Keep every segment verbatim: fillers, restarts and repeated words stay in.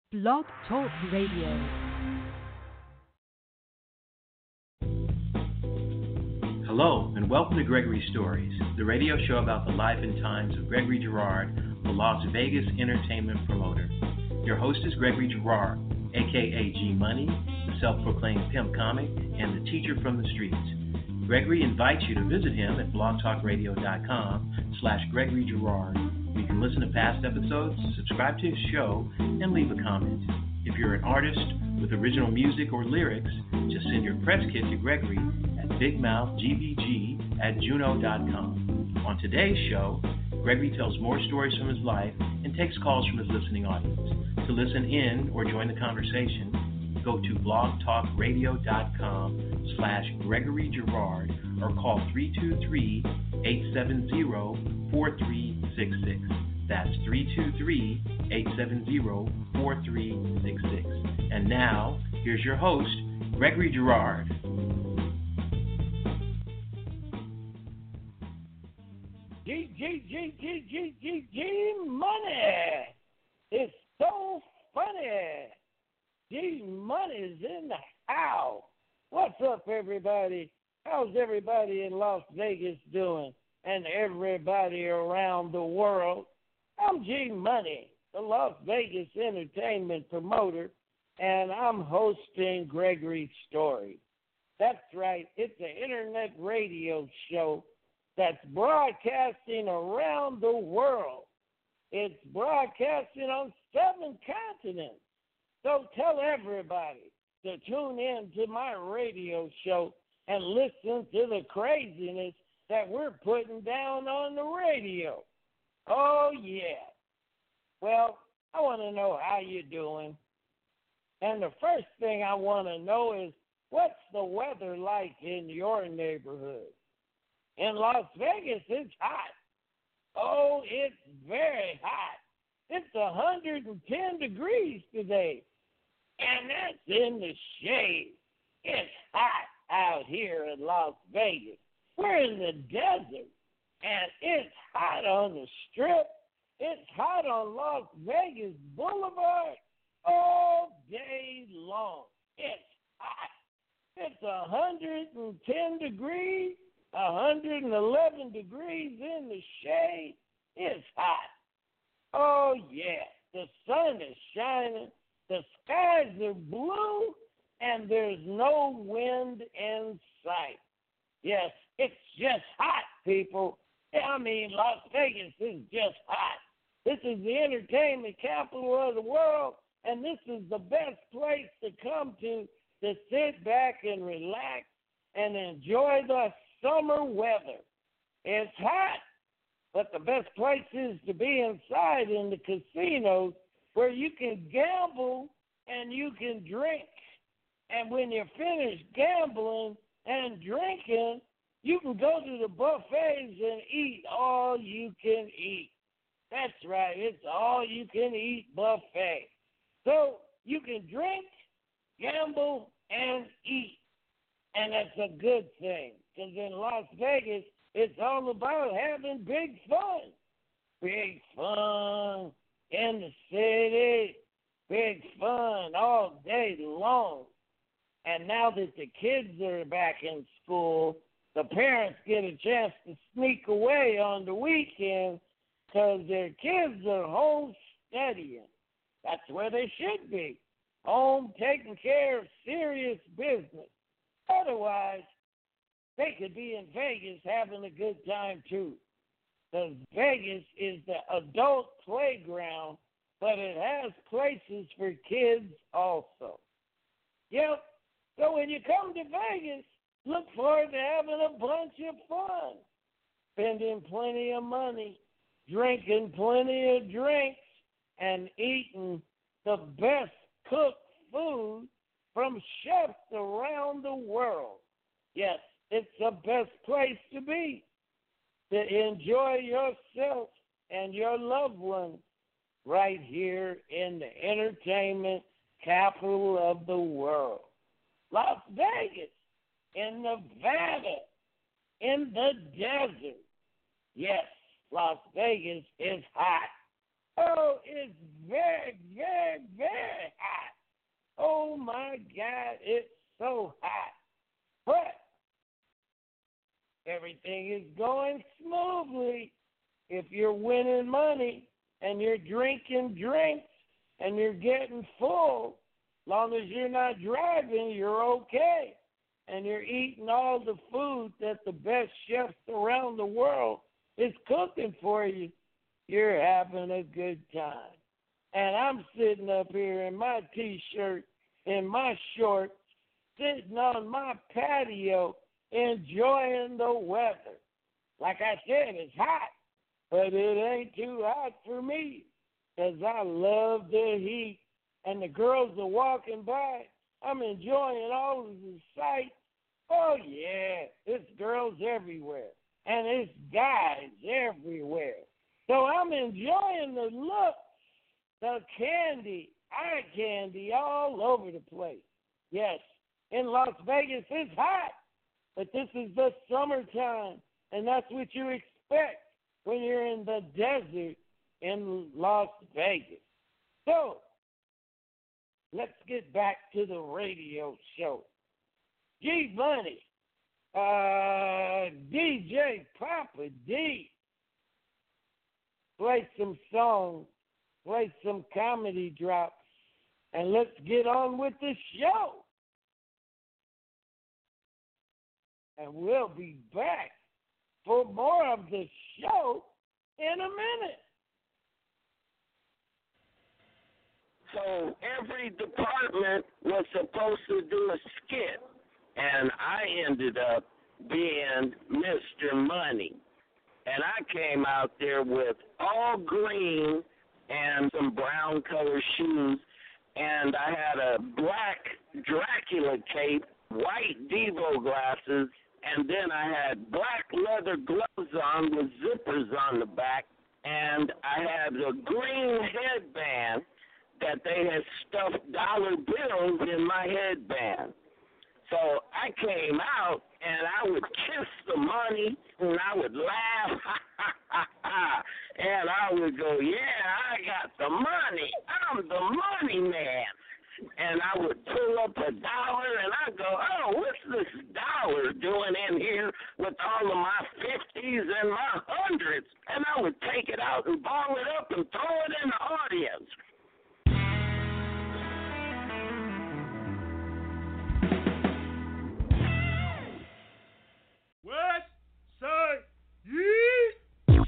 Blog Talk Radio. Hello, and welcome to Gregory Stories, the radio show about the life and times of Gregory Girard, the Las Vegas entertainment promoter. Your host is Gregory Girard, aka G Money, the self-proclaimed pimp comic, and the teacher from the streets. Gregory invites you to visit him at blogtalkradio.com slash Gregory Girard. You can listen to past episodes, subscribe to his show, and leave a comment. If you're an artist with original music or lyrics, just send your press kit to Gregory at bigmouthgbg at juno dot com. On today's show, Gregory tells more stories from his life and takes calls from his listening audience. To listen in or join the conversation, go to blogtalkradio.com slash Gregory Girard or call three two three, eight seven zero, four three six six. That's three two three, eight seven zero, four three six six. And now, here's your host, Gregory Girard. G, G, G, G, G, G, G, money. It's so funny. G Money's in the house. What's up, everybody? How's everybody in Las Vegas doing? And everybody around the world? I'm G Money, the Las Vegas entertainment promoter, and I'm hosting Gregory Story. That's right, it's an internet radio show that's broadcasting around the world. It's broadcasting on seven continents. So tell everybody to tune in to my radio show and listen to the craziness that we're putting down on the radio. Oh, yeah. Well, I want to know how you're doing. And the first thing I want to know is, what's the weather like in your neighborhood? In Las Vegas, it's hot. Oh, it's very hot. It's one hundred ten degrees today. And that's in the shade. It's hot out here in Las Vegas. We're in the desert, and it's hot on the Strip. It's hot on Las Vegas Boulevard all day long. It's hot. It's one hundred ten degrees, one hundred eleven degrees in the shade. It's hot. Oh, yeah. The sun is shining. The skies are blue, and there's no wind in sight. Yes, it's just hot, people. I mean, Las Vegas is just hot. This is the entertainment capital of the world, and this is the best place to come to to sit back and relax and enjoy the summer weather. It's hot, but the best place is to be inside in the casinos where you can gamble and you can drink. And when you're finished gambling and drinking, you can go to the buffets and eat all you can eat. That's right, it's all you can eat buffet. So you can drink, gamble, and eat. And that's a good thing, because in Las Vegas, it's all about having big fun. Big fun in the city, big fun all day long. And now that the kids are back in school, the parents get a chance to sneak away on the weekend because their kids are home studying. That's where they should be, home taking care of serious business. Otherwise, they could be in Vegas having a good time too, because Vegas is the adult playground, but it has places for kids also. Yep. So when you come to Vegas, look forward to having a bunch of fun, spending plenty of money, drinking plenty of drinks, and eating the best cooked food from chefs around the world. Yes, it's the best place to be, to enjoy yourself and your loved ones right here in the entertainment capital of the world. Las Vegas, in Nevada, in the desert. Yes, Las Vegas is hot. Oh, it's very, very, very so hot. But everything is going smoothly if you're winning money and you're drinking drinks and you're getting full. Long as you're not driving, you're okay. And you're eating all the food that the best chefs around the world is cooking for you. You're having a good time. And I'm sitting up here in my T-shirt, in my shorts, sitting on my patio, enjoying the weather. Like I said, it's hot, but it ain't too hot for me because I love the heat. And the girls are walking by. I'm enjoying all of the sights. Oh, yeah, it's girls everywhere, and it's guys everywhere. So I'm enjoying the look, the candy, eye candy all over the place. Yes, in Las Vegas, it's hot, but this is the summertime, and that's what you expect when you're in the desert in Las Vegas. So let's get back to the radio show. G Money, uh, D J Papa D, play some songs, play some comedy drops, and let's get on with the show. And we'll be back for more of the show in a minute. So every department was supposed to do a skit, and I ended up being Mister Money. And I came out there with all green and some brown color shoes, and I had a black Dracula cape, white Devo glasses, and then I had black leather gloves on with zippers on the back, and I had a green headband that they had stuffed dollar bills in my headband. So I came out, and I would kiss the money, and I would laugh, ha, ha, ha, ha, and I would go, yeah, I got the money. I'm the money man. And I would pull up a dollar, and I'd go, oh, what's this dollar doing in here with all of my fifties and my hundreds? And I would take it out and ball it up and throw it in the audience. West Side, yeah.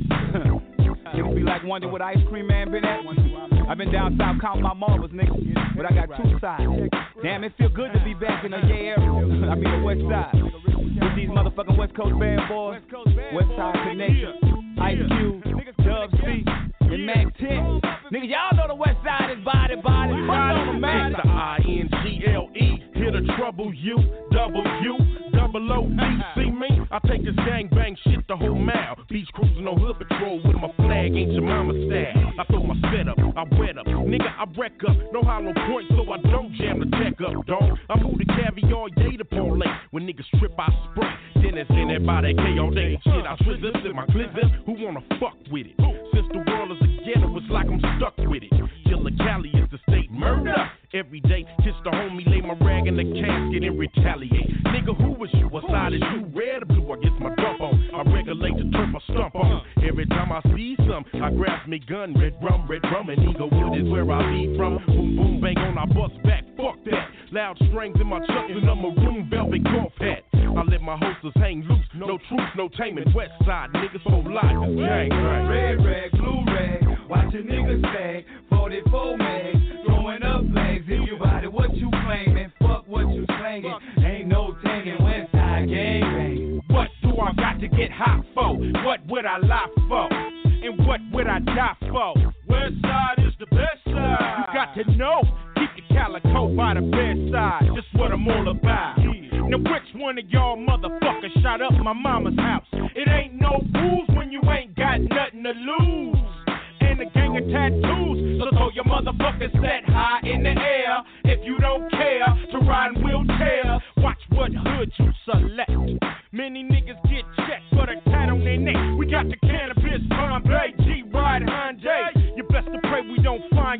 It would be like wonder what Ice Cream Man been at. I've been down south counting my marbles, nigga, but I got two sides. Damn, it feel good to be back in the Yay area. I mean the West Side. With these motherfucking West Coast bad boys, West Side Connection, Ice Cube, Dub C, and Mac ten. Nigga, y'all know the West Side is body, body, body on the Mac. The I N G L E, here to trouble you, double U. Double O D, see me? I take this gangbang shit the whole mile. Beach cruising on hood patrol with my flag, ain't your mama style. I throw my set up, I wet up. Nigga, I wreck up. No hollow points, so I don't jam the tech up, dog. I move the caviar, yay to parlay. When niggas trip, I spray. Dennis in that body, K all day. Shit, I twist this in my glizzard. Who wanna fuck with it? Since the world is a ghetto, it's like I'm stuck with it. Killer Cali is the state murder. Every day, kiss the homie, lay my rag in the casket and retaliate. Nigga, who is you? What side is you? Red or blue? I get my dump on. I regulate the turf, I stump on. Every time I see some, I grab me gun, red rum, red rum, and Eaglewood is where I be from. Boom, boom, bang on, I bust back. Fuck that. Loud strings in my chucks and a maroon velvet golf hat. I let my hostess hang loose. No truth, no taming. West side niggas for life. Gang, gang. Red rag, blue rag, watch a nigga sag. forty-four mags, throwing up flags. If you body what you claiming, fuck what you slanging. Ain't no tagging West Side gang bang. What do I got to get hot for? What would I lie for? And what would I die for? West Side is the best side. You got to know. Keep the calico by the bedside. That's what I'm all about. Now which one of y'all motherfuckers shot up my mama's house? It ain't no rules when you ain't got nothing to lose. And a gang of tattoos, so throw your motherfuckers set high in the air. If you don't care to ride in wheelchair, watch what hood you select. Many niggas get checked for the tat on their neck. We got the cannabis, Bombay, G-Ride, Hyundai. You best to pray we don't find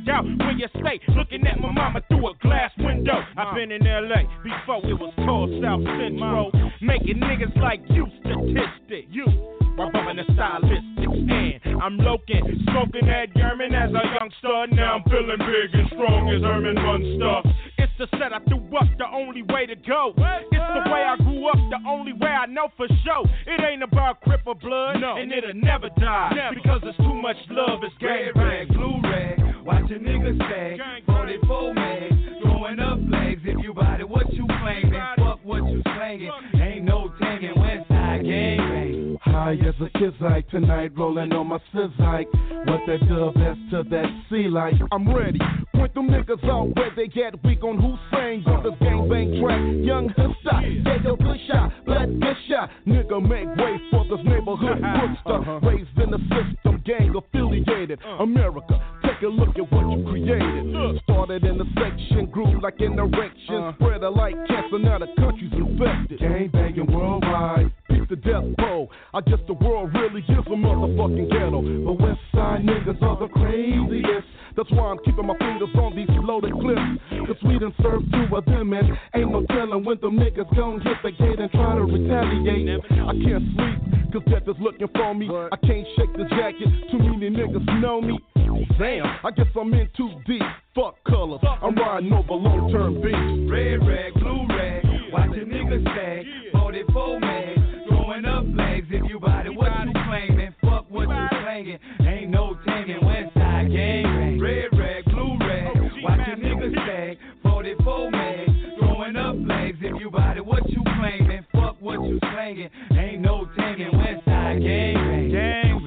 find out where you stay. Looking at my mama through a glass window. I've been in L A before it was called South Central. Making niggas like you statistic. You. While bumping the stylistics, and I'm loking, smoking that German as a youngster. Now I'm feeling big and strong as Herman Munster. It's the set I threw up, the only way to go. It's the way I grew up, the only way I know for sure. It ain't about crip or blood, no. And it'll never die. Never. Because there's too much love, it's gang rag, blue rag. Watch a nigga stay, forty-four mags, throwing up flags. If you body what you claim, then fuck what you slangin'. Ain't no tagging, Westside gang bang. High as a kizite, tonight rolling on my sizzike. What that dub S to that C like. I'm ready. Point them niggas out where they get weak on Hussein. On this gangbang track, young Hista. Yeah, yo, good shot, blood, good shot. Nigga, make way for this neighborhood bookster. Uh-huh. Raised in the system, gang affiliated. America, take a look at what you created. Started in the section, grew like an erection. Uh-huh. Spread like cancer, now the country's infected. Gangbanging worldwide. The death row. I guess the world really is a motherfucking ghetto. But West Side niggas are the craziest. That's why I'm keeping my fingers on these loaded clips. Cause we done served two of them and ain't no telling when them niggas gon' hit the gate and try to retaliate. I can't sleep cause death is looking for me. I can't shake the jacket, too many niggas know me. Damn, I guess I'm in too deep. Fuck colors, I'm riding over long-term beats. Red rag, blue rag, watch a nigga stag, forty-four mags. Throwing up flags, if you body what you claiming, fuck what you slangin'. Ain't no tagging, Westside gang bang. Red rag, blue rag, watch a nigga stag, forty-four mags. Throwing up flags, if you body what you claiming, fuck what you slangin'. Ain't no tagging, Westside gang bang. Gang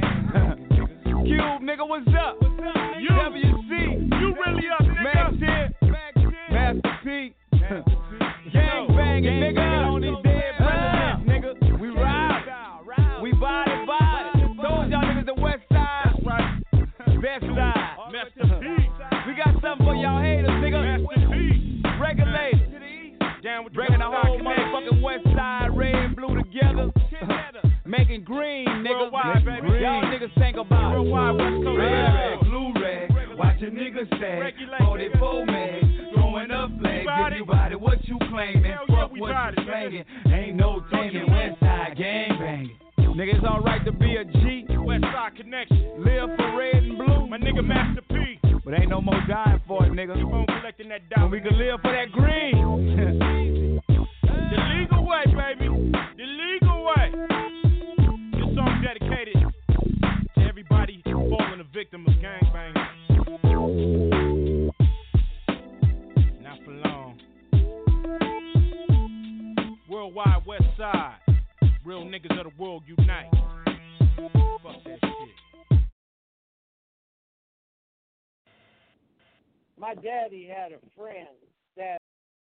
bang. Cube, nigga, what's up? You, W C, you really up, nigga? Max here, Master P. Gang banging, nigga, on these dead presidents, nigga. We ride, we body, body. Told y'all niggas the West Side. That's right. Best side. Master P. We got something for y'all haters, nigga. Master P. Regulators. Bringing the whole motherfucking West Side, red and blue together. Making green, nigga. Green. Y'all niggas think about it. Red rag, blue rag. Watch a nigga stay. forty-four mags. Throwing up flags. If you body what you claiming, fuck what you slangin'. Ain't no taking, Westside gang banging. Nigga, it's alright to be a G. Westside connection. Live for red and blue. My nigga Master P. But ain't no more dying for it, nigga. Keep on collecting that dollar. We can live for that green. The legal way, baby. The legal way. This song dedicated to everybody falling a victim of gangbanging. Not for long. Worldwide West Side. Real niggas of the world unite. Fuck that shit. My daddy had a friend that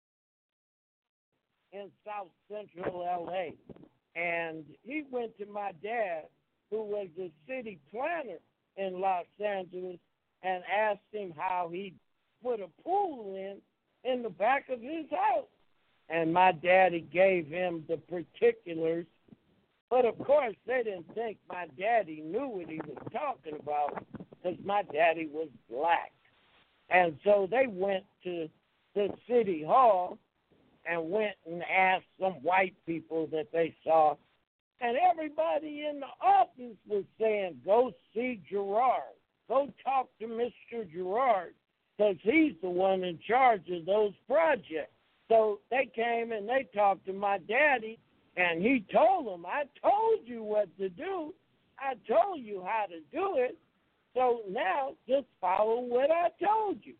in South Central L A, and he went to my dad, who was the city planner in Los Angeles, and asked him how he put a pool in in the back of his house. And my daddy gave him the particulars. But, of course, they didn't think my daddy knew what he was talking about because my daddy was black. And so they went to the city hall and went and asked some white people that they saw. And everybody in the office was saying, go see Gerard. Go talk to Mister Gerard because he's the one in charge of those projects. So they came and they talked to my daddy, and he told them, I told you what to do. I told you how to do it. So now just follow what I told you.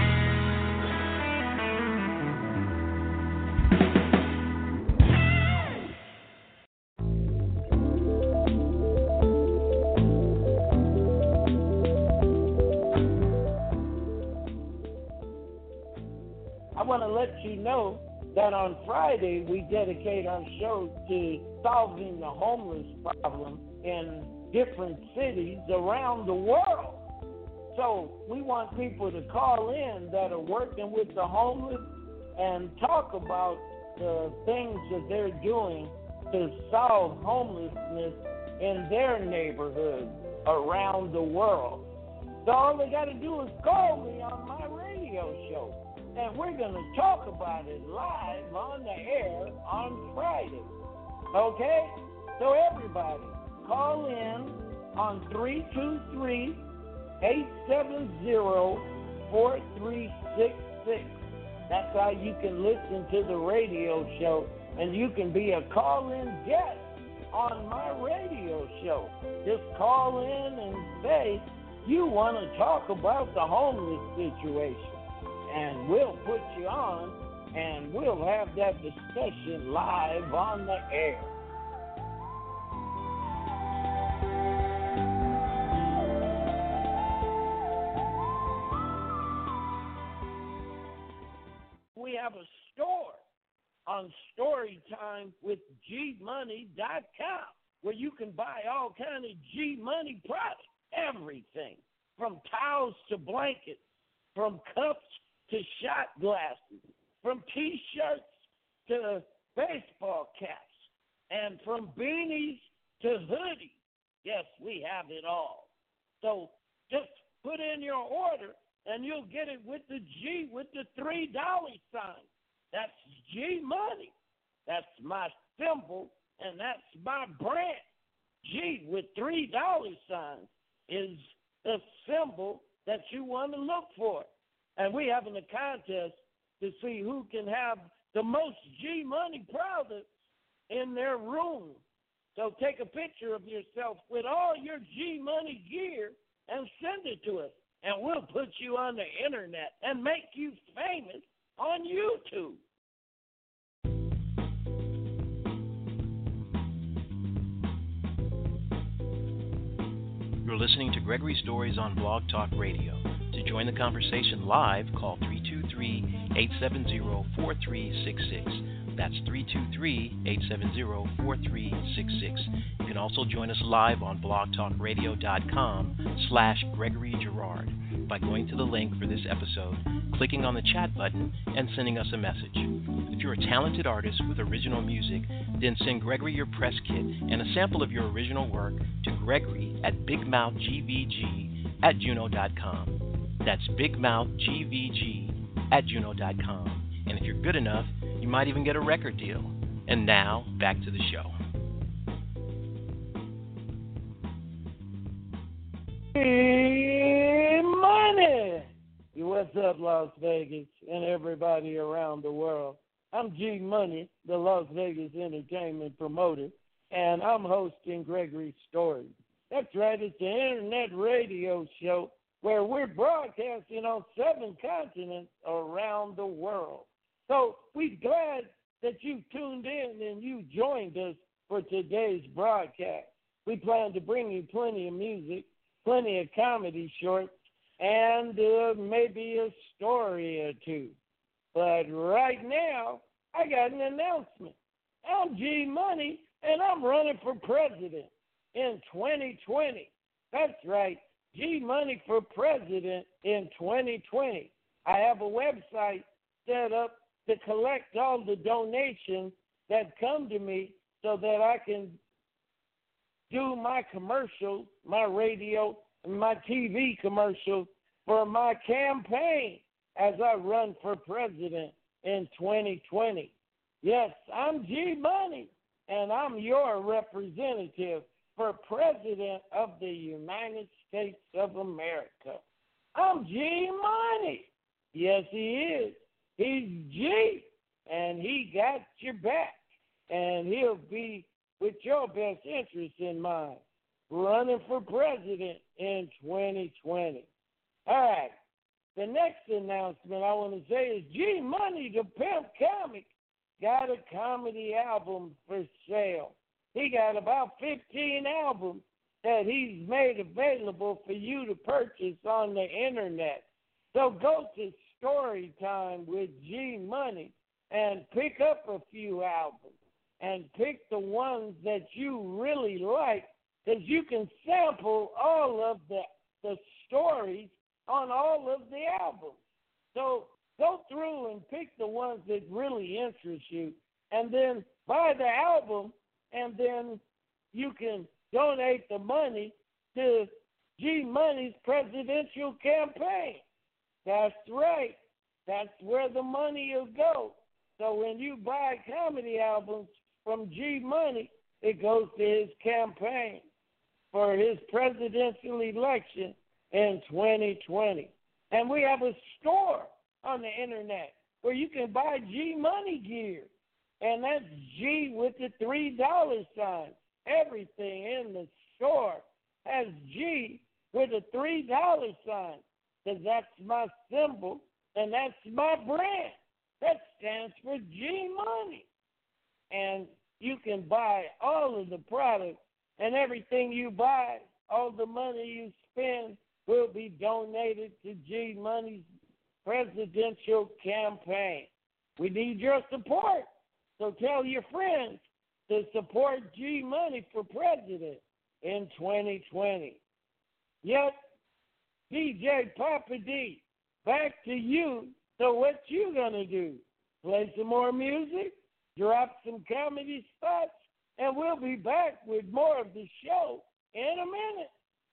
I want to let you know that on Friday we dedicate our show to solving the homeless problem in different cities around the world. So we want people to call in that are working with the homeless and talk about the things that they're doing to solve homelessness in their neighborhood around the world. So all they got to do is call me on my radio show. And we're going to talk about it live on the air on Friday. Okay? So everybody, call in on three two three, eight seven zero, four three six six. That's how you can listen to the radio show, and you can be a call-in guest on my radio show. Just call in and say you want to talk about the homeless situation, and we'll put you on, and we'll have that discussion live on the air. We have a store on Storytime with G Money dot com where you can buy all kind of G Money products, everything from towels to blankets, from cups to shot glasses, from T-shirts to baseball caps, and from beanies to hoodies. Yes, we have it all. So just put in your order, and you'll get it with the G with the three dollar sign. That's G Money. That's my symbol, and that's my brand. G with three dollar signs is the symbol that you want to look for. And we're having a contest to see who can have the most G Money products in their room. So take a picture of yourself with all your G Money gear and send it to us. And we'll put you on the internet and make you famous on YouTube. You're listening to Gregory Stories on Blog Talk Radio. To join the conversation live, call three two three, eight seven zero, four three six six. That's three two three, eight seven zero, four three six six. You can also join us live on blogtalkradio.com slash Gregory Girard by going to the link for this episode, clicking on the chat button, and sending us a message. If you're a talented artist with original music, then send Gregory your press kit and a sample of your original work to Gregory at bigmouthgvg at juno dot com. That's bigmouthgvg at juno dot com. And if you're good enough, you might even get a record deal. And now, back to the show. Hey, money! What's up, Las Vegas, and everybody around the world? I'm G Money, the Las Vegas entertainment promoter, and I'm hosting Gregory Stories. That's right, it's an internet radio show where we're broadcasting on seven continents around the world. So we're glad that you tuned in and you joined us for today's broadcast. We plan to bring you plenty of music, plenty of comedy shorts, and uh, maybe a story or two. But right now, I got an announcement. I'm G Money, and I'm running for president in twenty twenty. That's right, G Money for president in twenty twenty. I have a website set up to collect all the donations that come to me so that I can do my commercials, my radio, and my T V commercials for my campaign as I run for president in twenty twenty. Yes, I'm G Money, and I'm your representative for president of the United States of America. I'm G Money. Yes, he is. He's G, and he got your back, and he'll be with your best interest in mind, running for president in twenty twenty. All right, the next announcement I want to say is G Money, the Pimp Comic, got a comedy album for sale. He got about fifteen albums that he's made available for you to purchase on the internet. So go to Storytime with G Money and pick up a few albums and pick the ones that you really like, because you can sample all of the, the stories on all of the albums. So go through and pick the ones that really interest you, and then buy the album, and then you can donate the money to G Money's presidential campaign. That's right. That's where the money will go. So when you buy comedy albums from G Money, it goes to his campaign for his presidential election in twenty twenty. And we have a store on the internet where you can buy G Money gear. And that's G with the three dollar sign. Everything in the store has G with a three dollar sign. Because that's my symbol and that's my brand. That stands for G Money. And you can buy all of the products, and everything you buy, all the money you spend will be donated to G Money's presidential campaign. We need your support. So tell your friends to support G Money for president in twenty twenty. Yep, D J Papa D, back to you. So what you gonna do? Play some more music, drop some comedy spots, and we'll be back with more of the show in a minute.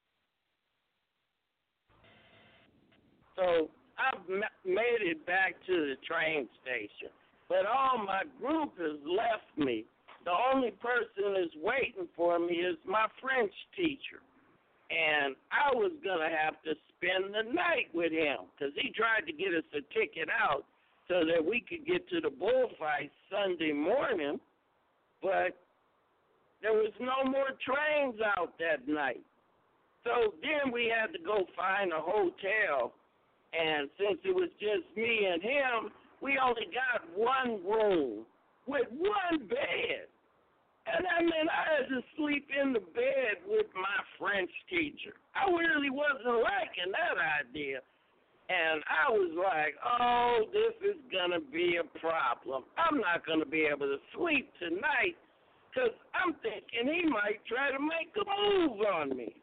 So I've made it back to the train station, but all my group has left me. The only person that's waiting for me is my French teacher. And I was going to have to spend the night with him because he tried to get us a ticket out so that we could get to the bullfight Sunday morning, but there was no more trains out that night. So then we had to go find a hotel, and since it was just me and him, we only got one room with one bed. And I mean, I had to sleep in the bed with my French teacher. I really wasn't liking that idea. And I was like, oh, this is going to be a problem. I'm not going to be able to sleep tonight because I'm thinking he might try to make a move on me.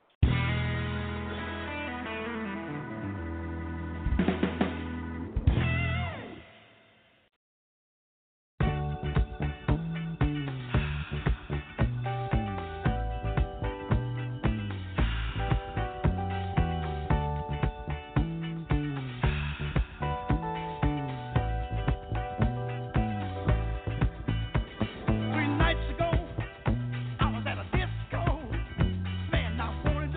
Three nights ago, I was at a disco. Man, I wanted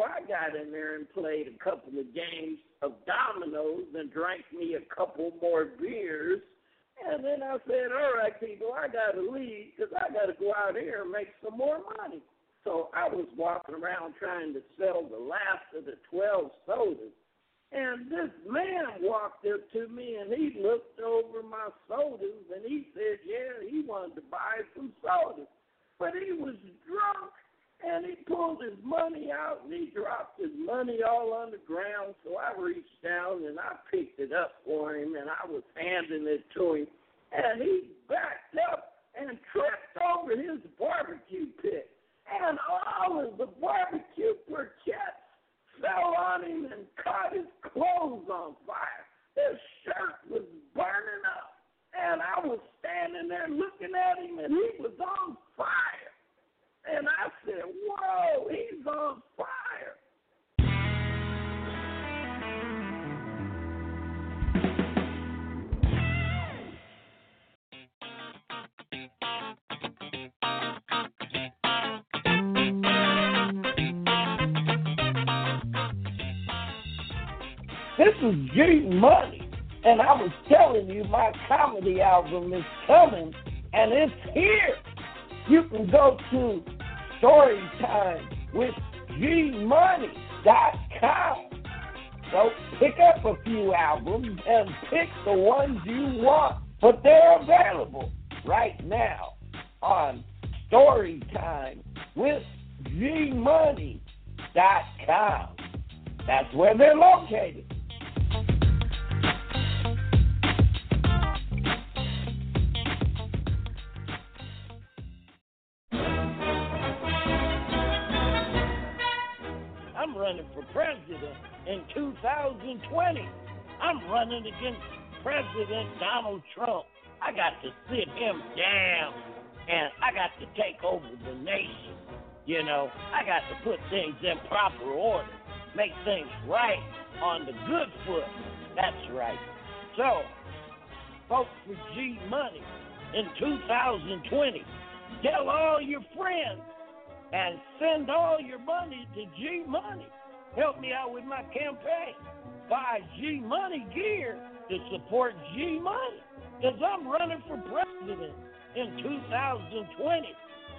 I got in there and played a couple of games of dominoes and drank me a couple more beers. And then I said, all right, people, I got to leave because I got to go out here and make some more money. So I was walking around trying to sell the last of the twelve sodas. And this man walked up to me, and he looked over my sodas, and he said, yeah, he wanted to buy some sodas. But he was drunk, and he pulled his money out, and he dropped his money all on the ground. So I reached down, and I picked it up for him, and I was handing it to him. And he backed up and tripped over his barbecue pit. And all of the barbecue briquettes fell on him and caught his clothes on fire. His shirt was burning up. And I was standing there looking at him, and he was on fire. And I said, whoa, he's on fire. This is G Money, and I was telling you my comedy album is coming, and it's here. You can go to Storytime with G Money dot com. So pick up a few albums and pick the ones you want, but they're available right now on Storytime with G Money dot com. That's where they're located. I'm running for president in two thousand twenty. I'm running against President Donald Trump. I got to sit him down, and I got to take over the nation. You know, I got to put things in proper order, make things right on the good foot. That's right. So, vote for G Money in two thousand twenty. Tell all your friends and send all your money to G Money. Help me out with my campaign. Buy G Money gear to support G Money, because I'm running for president in two thousand twenty.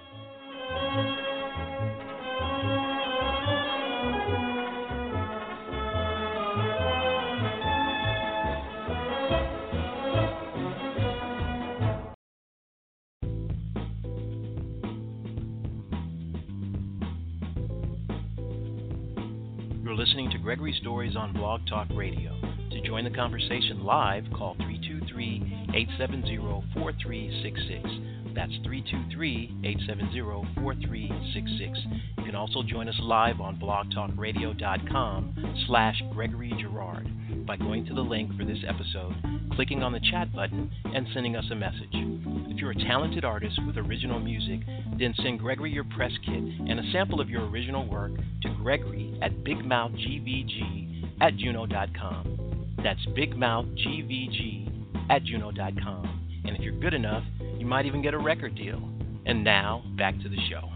You're listening to Gregory Stories on Blog Talk Radio. To join the conversation live, call three two three, eight seven zero, four three six six. That's three two three, eight seven zero, four three six six. You can also join us live on blogtalkradio.com slash Gregory Girard by going to the link for this episode, clicking on the chat button, and sending us a message. If you're a talented artist with original music, then send Gregory your press kit and a sample of your original work to Gregory at bigmouthgvg at juno dot com. That's bigmouthgvg at juno dot com. And if you're good enough, you might even get a record deal. And now, back to the show.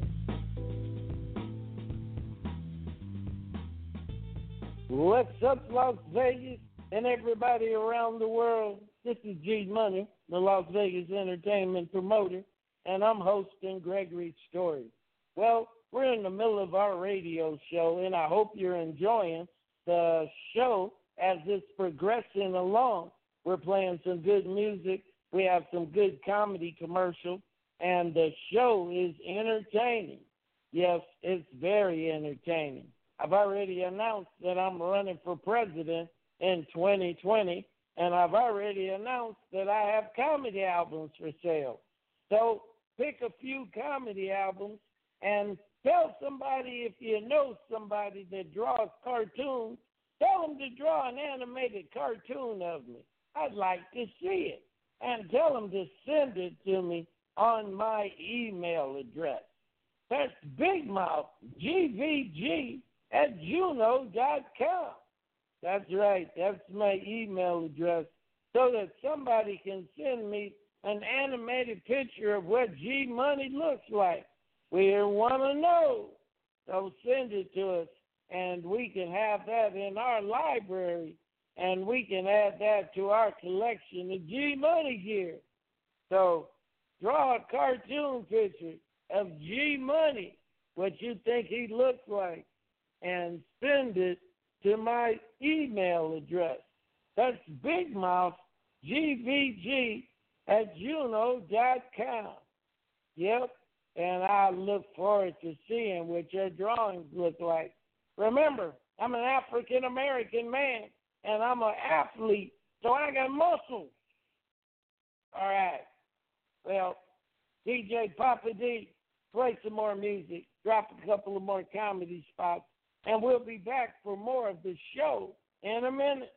What's up, Las Vegas and everybody around the world? This is G Money, the Las Vegas entertainment promoter, and I'm hosting Gregory Stories. Well, we're in the middle of our radio show, and I hope you're enjoying the show as it's progressing along. We're playing some good music. We have some good comedy commercials, and the show is entertaining. Yes, it's very entertaining. I've already announced that I'm running for president in twenty twenty, and I've already announced that I have comedy albums for sale. So pick a few comedy albums and tell somebody, if you know somebody that draws cartoons, tell them to draw an animated cartoon of me. I'd like to see it. And tell them to send it to me on my email address. That's bigmouthgvg at juno dot com. That's right. That's my email address, so that somebody can send me an animated picture of what G Money looks like. We want to know. So send it to us and we can have that in our library, and we can add that to our collection of G Money gear. So draw a cartoon picture of G Money, what you think he looks like, and send it to my email address. That's bigmouth, G V G, at juno dot com. Yep, and I look forward to seeing what your drawings look like. Remember, I'm an African-American man, and I'm an athlete, so I got muscles. All right. Well, D J Papa D, play some more music, drop a couple of more comedy spots, and we'll be back for more of the show in a minute.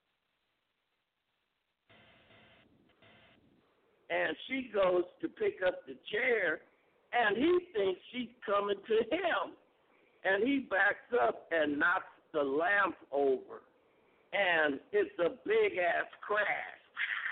And she goes to pick up the chair, and he thinks she's coming to him. And he backs up and knocks the lamp over. And it's a big-ass crash.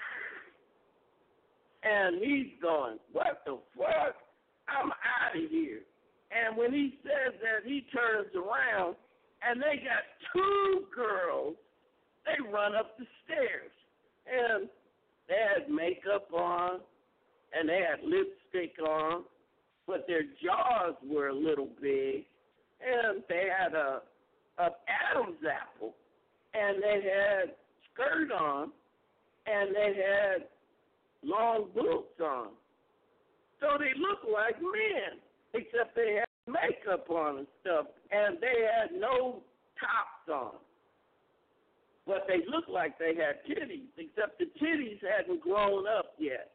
And he's going, what the fuck? I'm out of here. And when he says that, he turns around, and they got two girls. They run up the stairs. And they had makeup on, and they had lipstick on, but their jaws were a little big, and they had a, a Adam's apple, and they had skirt on, and they had long boots on. So they looked like men, except they had makeup on and stuff, and they had no tops on. But they looked like they had titties, except the titties hadn't grown up yet.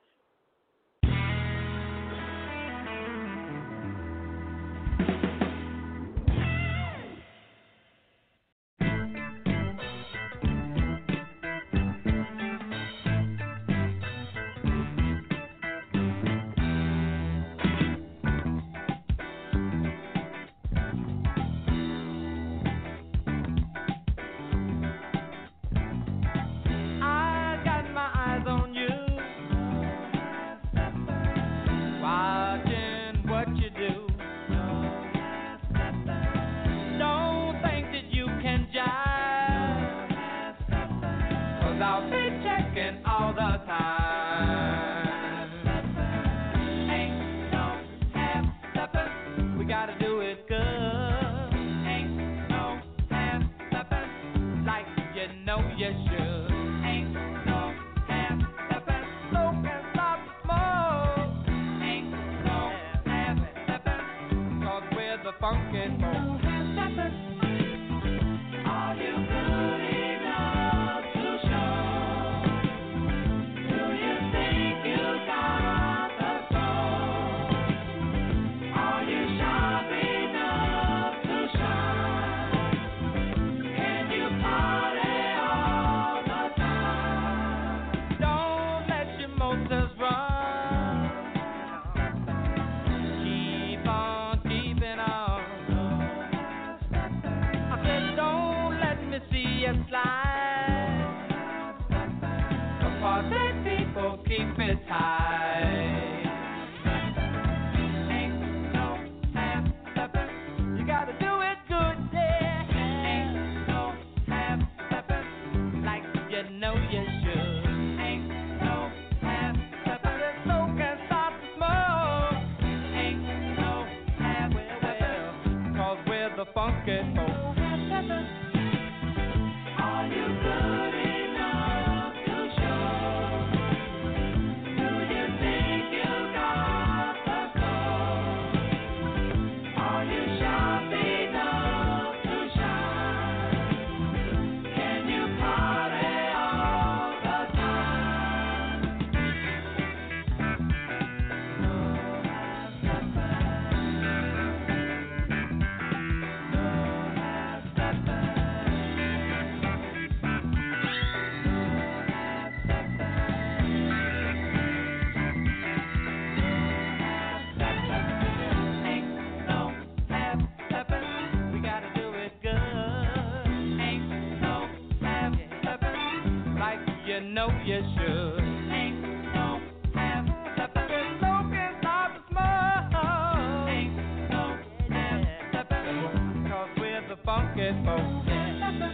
Funky folks. Yeah.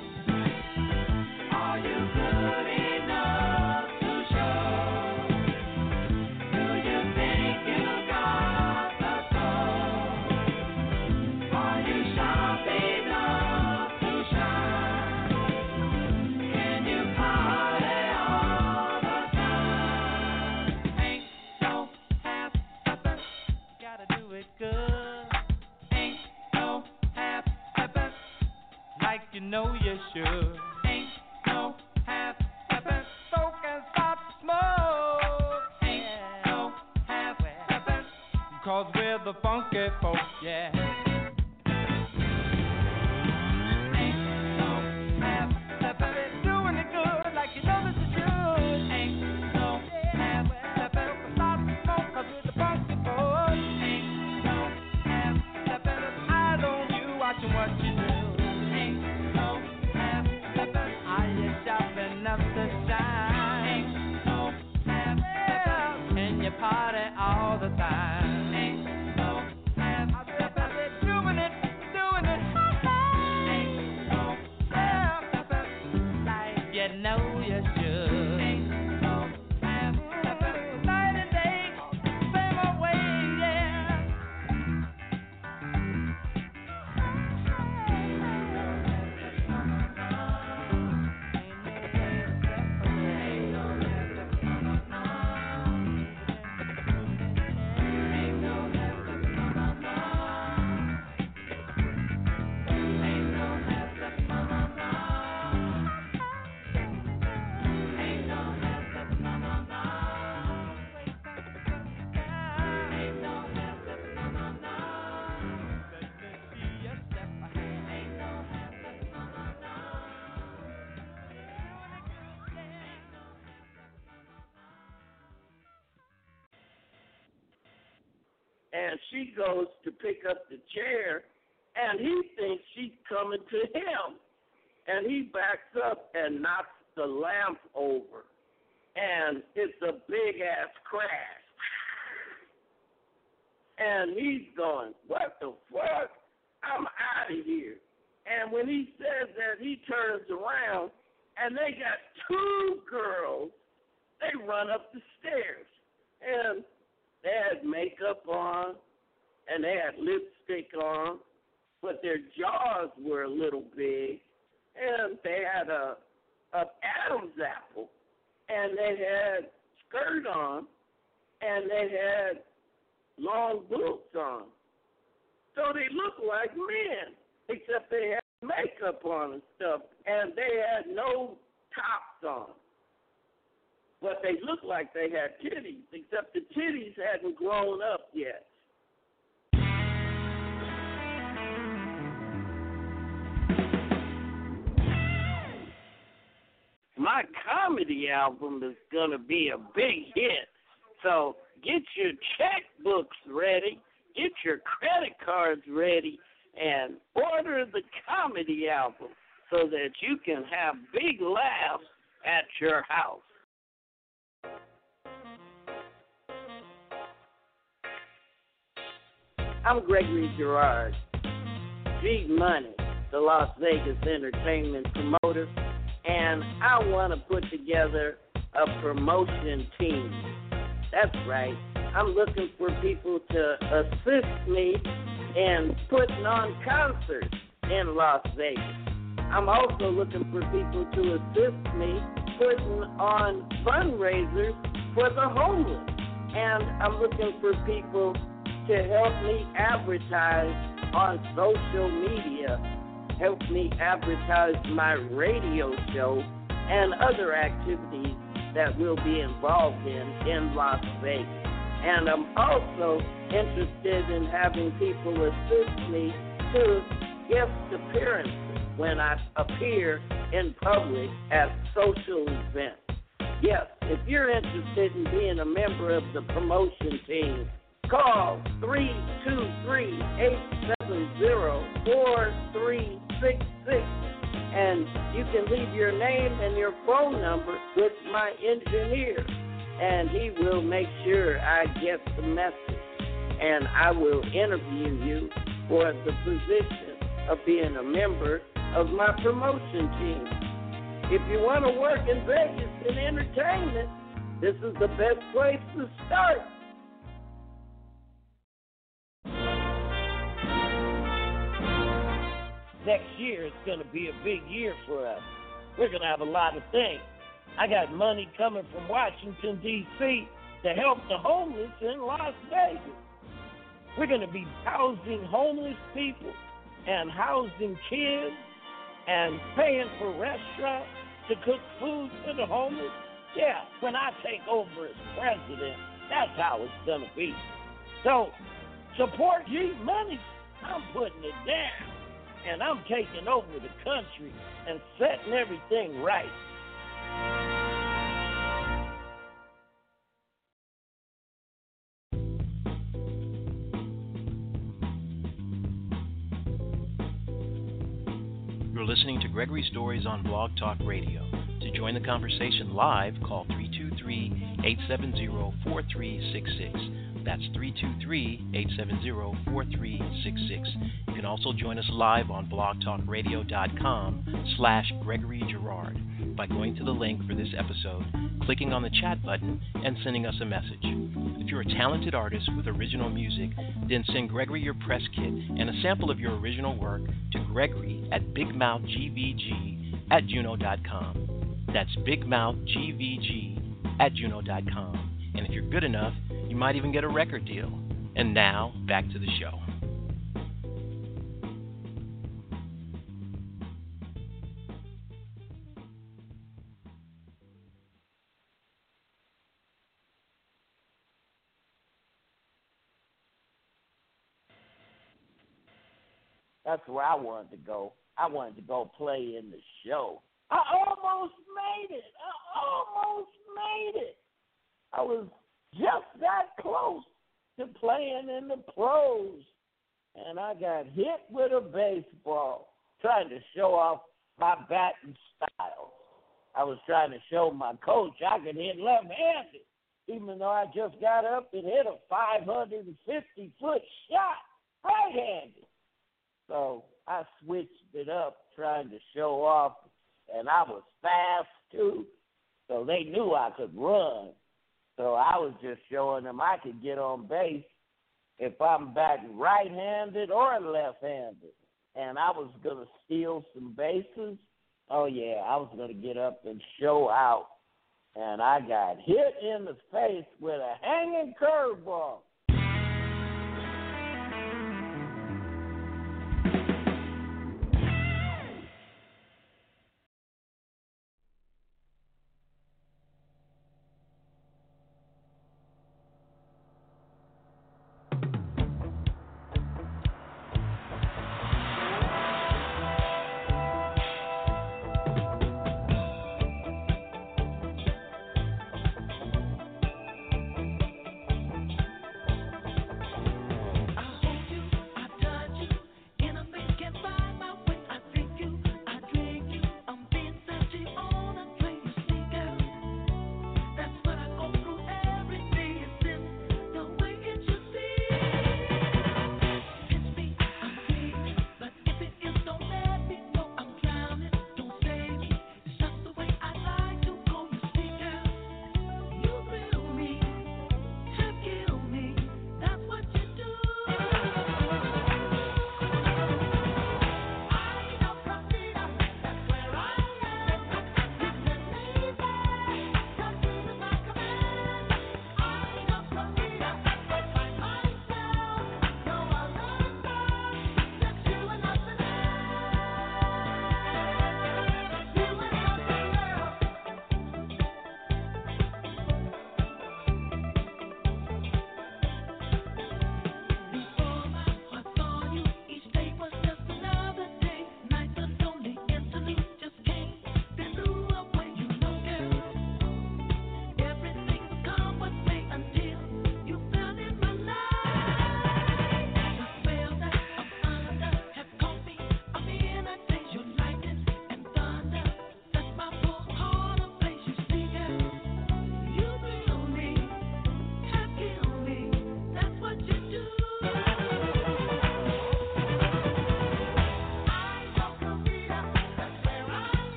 Are you good enough to show? Do you think you got the soul? Are you sharp enough to shine? Can you party all the time? Ain't no half steppin', gotta do it good. Ain't no half steppin', like you know you should. Ain't no half steppin', so can stop smoke. Ain't no half steppin', Cause we're the funky folks, yeah. ain't no half steppin', doing it good like you know that you should. Ain't no half steppin', so stop smoke 'cause we're the funky boys. Ain't no half steppin', Eyes on you, watching what you do. ain't no half steppin', Are you sharp enough to shine? ain't no half steppin', Can you party all the time? ain't no half steppin', Doing it, doing it, ain't no half steppin', like you know you should. ain't no half steppin'. Night and day, same old way, yeah. And she goes to pick up the chair, and he thinks she's coming to him. And he backs up and knocks the lamp over. And it's a big-ass crash. And he's going, what the fuck? I'm out of here. And when he says that, he turns around, and they got two girls. They run up the stairs. And they had makeup on, and they had lipstick on, but their jaws were a little big, and they had a, a Adam's apple, and they had skirt on, and they had long boots on. So they looked like men, except they had makeup on and stuff, and they had no tops on. But they looked like they had titties, except the titties hadn't grown up yet. My comedy album is going to be a big hit, so get your checkbooks ready, get your credit cards ready, and order the comedy album so that you can have big laughs at your house. I'm Gregory Girard, G Money, the Las Vegas entertainment promoter, and I want to put together a promotion team. That's right. I'm looking for people to assist me in putting on concerts in Las Vegas. I'm also looking for people to assist me putting on fundraisers for the homeless. And I'm looking for people to help me advertise on social media, help me advertise my radio show and other activities that we'll be involved in in Las Vegas. And I'm also interested in having people assist me to guest appearances when I appear in public at social events. Yes, if you're interested in being a member of the promotion team, call three two three, eight seven zero, four three six six, and you can leave your name and your phone number with my engineer, and he will make sure I get the message, and I will interview you for the position of being a member of my promotion team. If you want to work in Vegas in entertainment, this is the best place to start. Next year is going to be a big year for us. We're going to have a lot of things. I got money coming from Washington, D C to help the homeless in Las Vegas. We're going to be housing homeless people and housing kids and paying for restaurants to cook food for the homeless. Yeah, when I take over as president, that's how it's going to be. So, support G Money. I'm putting it down, and I'm taking over the country and setting everything right. You're listening to Gregory Stories on Blog Talk Radio. To join the conversation live, call three two three, eight seven zero, four three six six. That's three two three, eight seven zero, four three six six. You can also join us live on blogtalkradio.com slash Gregory Girard by going to the link for this episode, clicking on the chat button, and sending us a message. If you're a talented artist with original music, then send Gregory your press kit and a sample of your original work to Gregory at bigmouthgvg at juno dot com. That's bigmouthgvg at juno dot com. And if you're good enough, you might even get a record deal. And now, back to the show. That's where I wanted to go. I wanted to go play in the show. I almost made it. I almost made it. I was just that close to playing in the pros. And I got hit with a baseball, trying to show off my batting style. I was trying to show my coach I could hit left-handed, even though I just got up and hit a five hundred fifty foot shot right-handed. So I switched it up, trying to show off, and I was fast, too, so they knew I could run. So I was just showing them I could get on base if I'm batting right-handed or left-handed. And I was going to steal some bases. Oh, yeah, I was going to get up and show out. And I got hit in the face with a hanging curveball.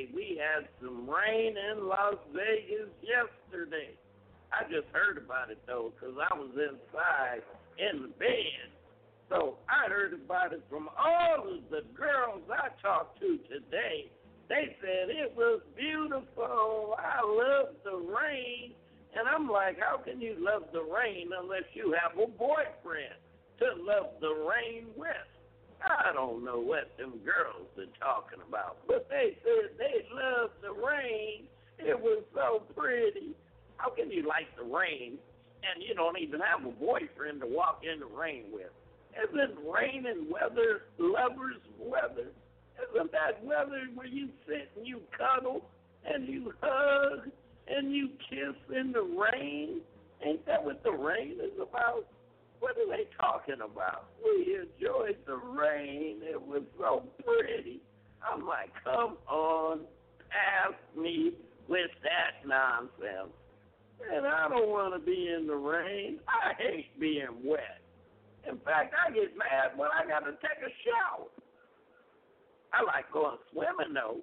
Hey, we had some rain in Las Vegas yesterday. I just heard about it, though, because I was inside in the bed. So I heard about it from all of the girls I talked to today. They said it was beautiful. I love the rain. And I'm like, how can you love the rain unless you have a boyfriend to love the rain with? I don't know what them girls are talking about, but they said they loved the rain. It was so pretty. How can you like the rain and you don't even have a boyfriend to walk in the rain with? Isn't rain and weather lovers' weather? Isn't that weather where you sit and you cuddle and you hug and you kiss in the rain? Ain't that what the rain is about? What are they talking about? We enjoyed the rain. It was so pretty. I'm like, come on, pass me with that nonsense. And I don't want to be in the rain. I hate being wet. In fact, I get mad when I got to take a shower. I like going swimming, though.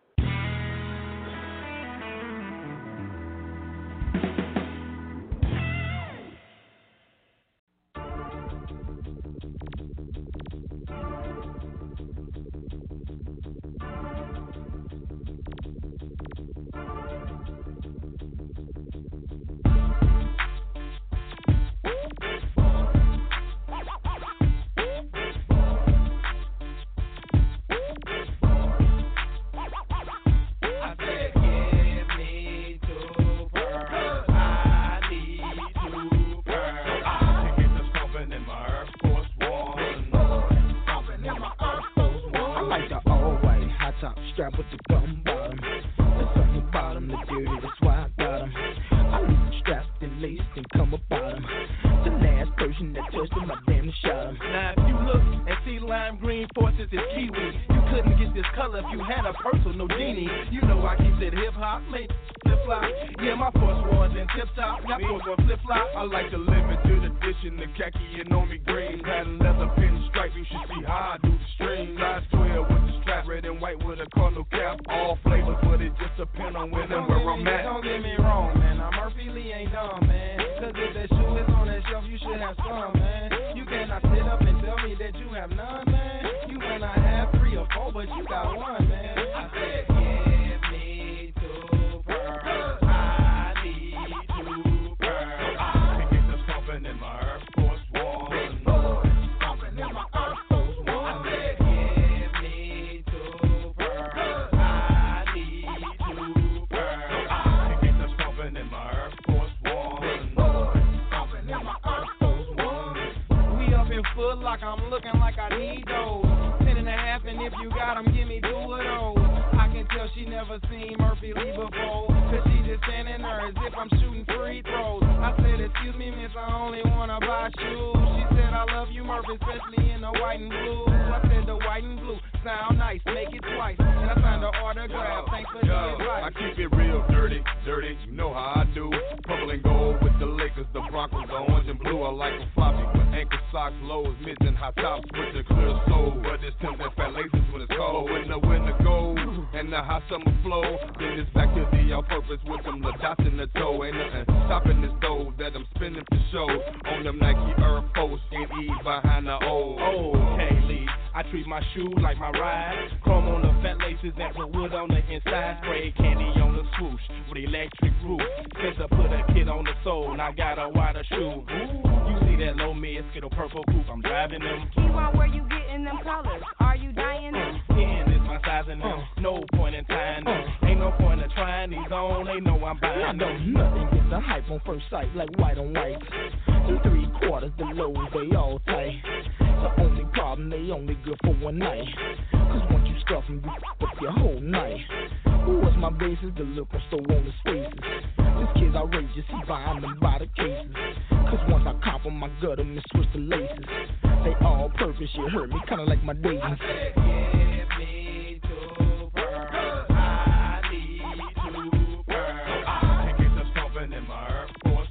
Strap with the gum bottom. There's something about him, the dirty, that's why I got him. I leave him strapped and laced and come about him. The last person that touched him, I damn shot him. Now if you look and see lime green forces is kiwi, you couldn't get this color if you had a purple, no genie. You know I keep it hip hop, mate. Flip flop, yeah, my force was in tip top. Got force on flip flop. I like the limit to the dish in the khaki and on me green. Pattern leather pin stripe, you should see how I do the string. Size twelve with the strap, red and white with a cardinal cap. All flavors, but it just depends on when and where I'm at. Don't get me wrong, man. I'm Murphy Lee, ain't dumb, man. Cause if that shoe is on that shelf, you should have some, man. You cannot sit up and tell me that you have none, man. You might not have three or four, but you got one, man. I said, give me two pearls. I need two pearls. I can get the stomping in my Air Force One. Stomping in my Air Force One. I said, give me two pearls. I need two pearls. I can get the stomping in my Air Force One. Stomping in my Air Force One. We up in Foot Locker, I'm looking like I need those. Ten and a half, and if you got them, give me two of those. I can tell she never seen Murphy Lee before, cause she just standing there as if I'm shooting free throws. I said, excuse me, miss, I only wanna buy shoes. She said, I love you, Murphy, especially in the white and blue. I said, the white and blue sound nice, make it twice. And I signed an autograph, thanks for the advice. I keep it real dirty, dirty, you know how I do. Purple and gold with the Lakers, the Broncos, the orange and blue. I like them floppy with ankle socks, lows, mids, and high tops with the clear sole. But it's Tim's and fat laces when it's cold. But when the winter goes and the hot summer flow, then it's back to the all-purpose with them the dots in the toe. Ain't nothing stopping this dough that I'm spinning for show. On them Nike Air Force N E behind the O. Oh, Kaylee, I treat my shoe like my ride. Chrome on the fat laces and put wood on the inside. Spray candy on the swoosh with electric roof. Since I put a kid on the sole, and I got a wider shoe. Ooh, you see that low mid skittle purple coupe? I'm driving them. Key one, where you getting them colors? Are you dying them? Skin is my size and them. No point in tying them. Ain't no point in trying these on. They know I'm buying I know them. nothing gets the hype on first sight like white on white. The three quarters, the lows, they all tight. The only problem, they only good for one night. Cause once you scuff them, you f up your whole night. Who was my basis? The look I'm still on his faces. This kid's outrageous, he buying them by the cases. Cause once I cop them, I gut them and switch the laces. They all purpose, you heard me, kinda like my daisies. I said, give me two pearls. I need two pearls. I can get the stomping in my Air Force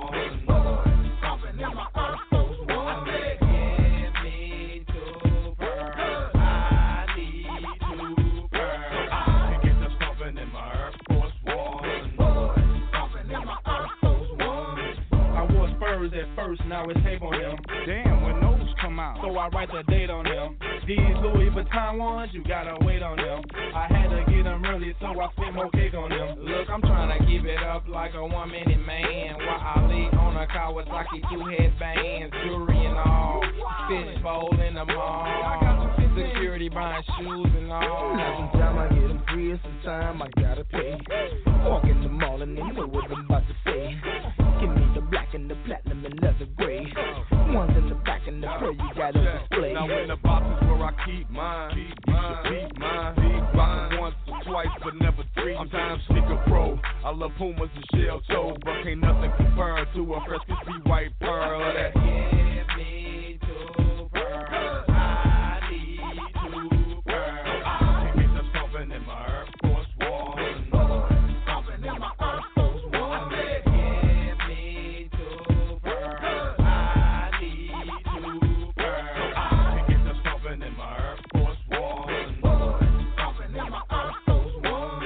One. Stomping in my Air Force One. I said, give me two pearls. I need two pearls. I can get the stomping words at first, now it's tape on them. Damn, when those come out. So I write the date on them. These Louis Vuitton ones, you gotta wait on them. I had to get them early, so I spent more cake on them. Look, I'm trying to keep it up like a one-minute man. While I lay on a Kawasaki, two headbands, jewelry and all. Fishbowl in the mall. Security buying shoes and all. Sometimes I get them free and sometimes I gotta pay. Walk in the mall and they know what I'm about to say. Give me the black and the platinum and leather gray. Ones in the back and the fur you got on display. Now in the boxes where I keep mine, keep mine, keep mine. Keep mine once or twice, but never three. I'm time sneaker pro. I love Pumas and shell toe, but can't nothing compare to a fresh crispy white pearl. That give me two pearls. I need two pearls. I can get the stomping in my Air Force One. Stomping in my Air Force One. Give me two pearls. I need two pearls. I can get the stomping in my Air Force One. Stomping in my Air Force One.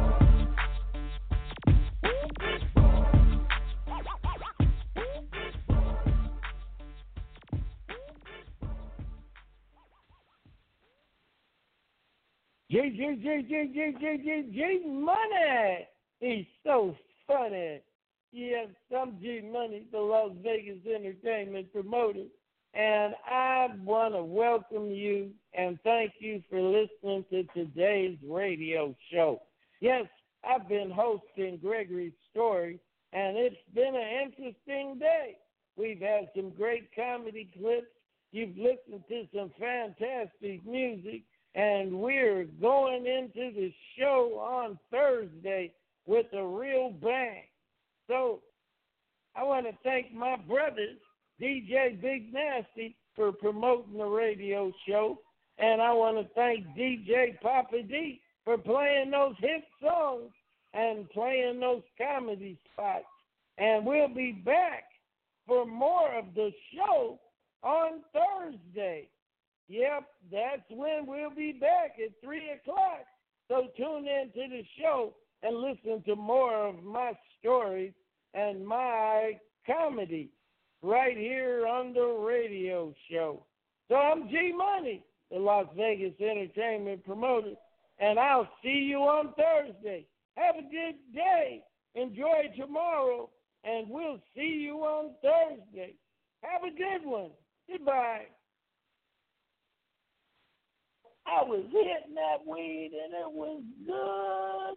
G, G, G, G, G, G, G, G Money. He's so funny. Yes, I'm G Money, the Las Vegas entertainment promoter. And I want to welcome you and thank you for listening to today's radio show. Yes, I've been hosting Gregory's Story, and it's been an interesting day. We've had some great comedy clips. You've listened to some fantastic music. And we're going into the show on Thursday with a real bang. So I want to thank my brothers, D J Big Nasty, for promoting the radio show. And I want to thank D J Papa D for playing those hit songs and playing those comedy spots. And we'll be back for more of the show on Thursday. Yep, that's when we'll be back at three o'clock. So tune in to the show and listen to more of my stories and my comedy right here on the radio show. So I'm G Money, the Las Vegas entertainment promoter, and I'll see you on Thursday. Have a good day. Enjoy tomorrow, and we'll see you on Thursday. Have a good one. Goodbye. I was hitting that weed and it was good.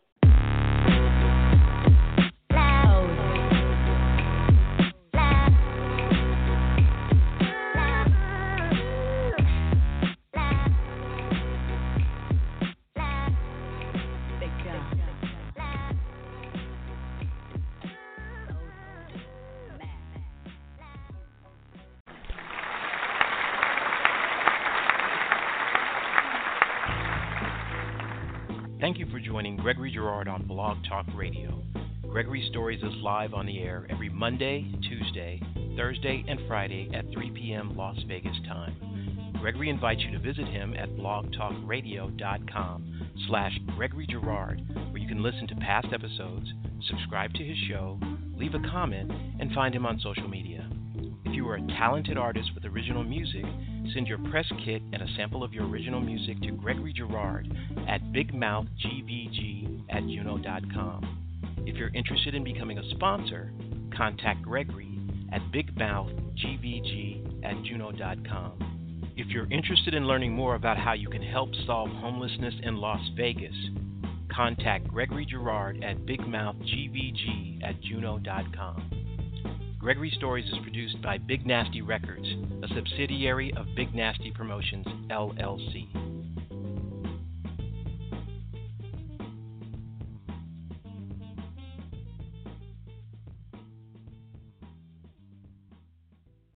Thank you for joining Gregory Girard on Blog Talk Radio. Gregory Stories is live on the air every Monday, Tuesday, Thursday, and Friday at three p.m. Las Vegas time. Gregory invites you to visit him at blogtalkradio.com slash Gregory Girard, where you can listen to past episodes, subscribe to his show, leave a comment, and find him on social media. If you are a talented artist with original music, send your press kit and a sample of your original music to Gregory Girard at bigmouthgvg at juno dot com. If you're interested in becoming a sponsor, contact Gregory at bigmouthgvg at juno dot com. If you're interested in learning more about how you can help solve homelessness in Las Vegas, contact Gregory Girard at bigmouthgvg at juno dot com. Gregory Stories is produced by Big Nasty Records, a subsidiary of Big Nasty Promotions, L L C.